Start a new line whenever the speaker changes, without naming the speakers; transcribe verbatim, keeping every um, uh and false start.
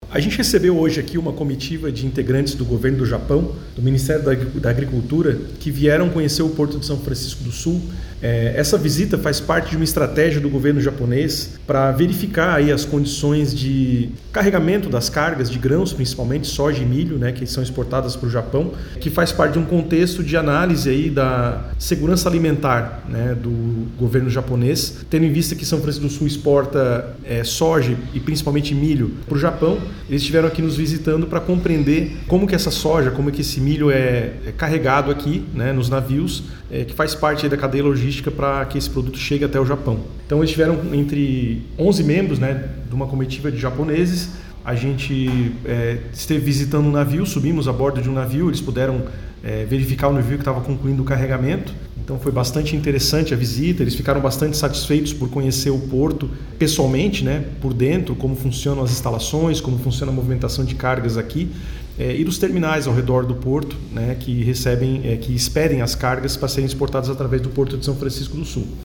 A gente recebeu hoje aqui uma comitiva de integrantes do governo do Japão, do Ministério da Agricultura, que vieram conhecer o Porto de São Francisco do Sul. É, essa visita faz parte de uma estratégia do governo japonês para verificar aí as condições de carregamento das cargas de grãos, principalmente soja e milho, né, que são exportadas para o Japão, que faz parte de um contexto de análise aí da segurança alimentar, né, do governo japonês, tendo em vista que São Francisco do Sul exporta é, soja e principalmente milho para o Japão. Eles estiveram aqui nos visitando para compreender como que essa soja, como que esse milho é, é carregado aqui, né, nos navios, é, que faz parte aí da cadeia logística para que esse produto chegue até o Japão. Então eles tiveram entre onze membros, né, de uma comitiva de japoneses. A gente é, esteve visitando um navio, subimos a bordo de um navio, eles puderam é, verificar o navio que estava concluindo o carregamento. Então foi bastante interessante a visita, eles ficaram bastante satisfeitos por conhecer o porto pessoalmente, né, por dentro, como funcionam as instalações, como funciona a movimentação de cargas aqui, é, e dos terminais ao redor do porto, né, que recebem, é, que expedem as cargas para serem exportadas através do Porto de São Francisco do Sul.